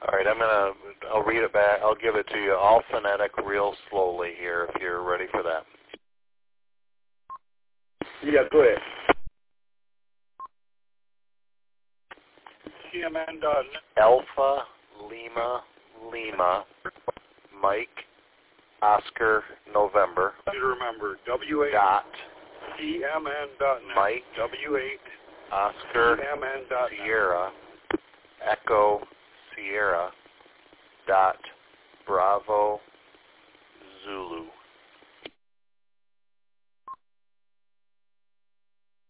All right, I'll read it back. I'll give it to you all phonetic real slowly here if you're ready for that. Yeah, go ahead. CMN.net. Alpha, Lima, Lima, Mike, Oscar, November. You remember, W8. Dot. CMN.net. Mike. W8. Oscar. CMN.net. Sierra. Echo, Sierra. Dot. Bravo, Zulu.